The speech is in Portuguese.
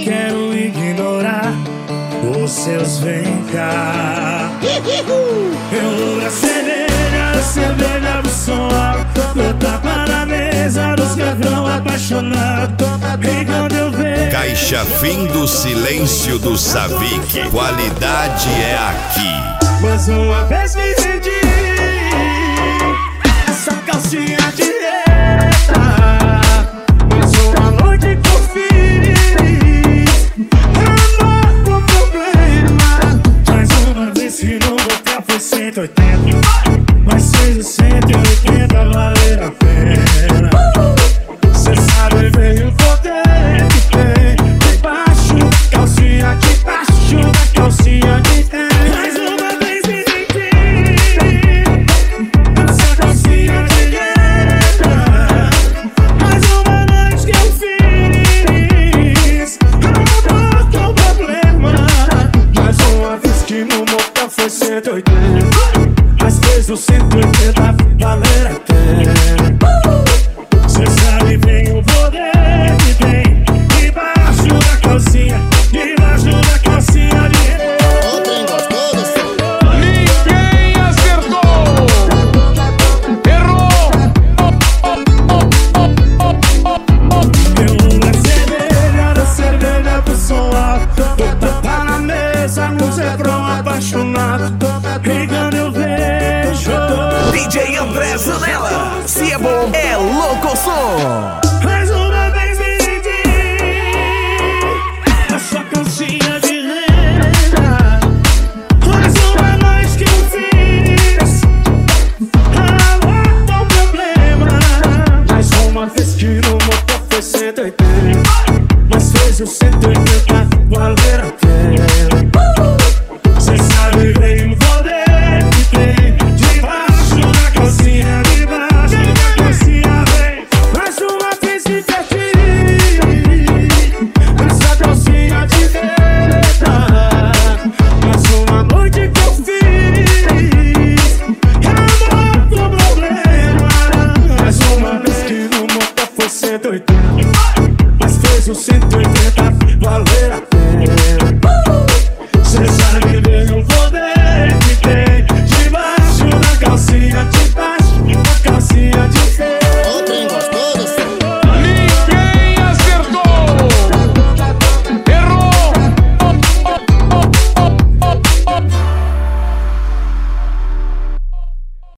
quero ignorar os seus vem cá. Eu vou cerveja do som alto, eu tapa na mesa dos gavião apaixonado. E quando eu vejo Caixa Fim do Silêncio do Savic, qualidade é aqui. Mas uma vez me rendi, essa calcinha direta. Mas uma noite que eu fiz, amor com problema. Mais uma vez que no motel foi 180, mas fez o 180 valer a pena. Cê sabe bem o poder que tem debaixo da calcinha, debaixo da calcinha de tem. Mais uma vez me rendi, essa calcinha direta. Mais uma noite que eu fiz, amor com problema. Mais uma vez que no motel foi 180, mas fez o 180 valer a pena. Cê sabe bem o poder que tem debaixo da calcinha, debaixo da calcinha de Trem gostoso. Ninguém acertou. Errou. Eu da cerveja pro som alto, tô tapa na mesa, no Zebrão apaixonado. E quando eu vejo DJ André Zanella, se é bom, é louco som. mais uma vez me rendi, essa calcinha de renda. Mais uma noite que eu fiz, amor com problema. Mais uma vez que no motor foi 180, mas fez o 180 valer a pena. Cê sabe bem o poder que tem debaixo da calcinha, debaixo da calcinha vem. Mais uma vez me perdi, essa calcinha de preta. Mais uma noite que eu fiz, amor com problema. Mais uma vez que no motor foi 180, mas fez o 180 valer a pena. Cê sabe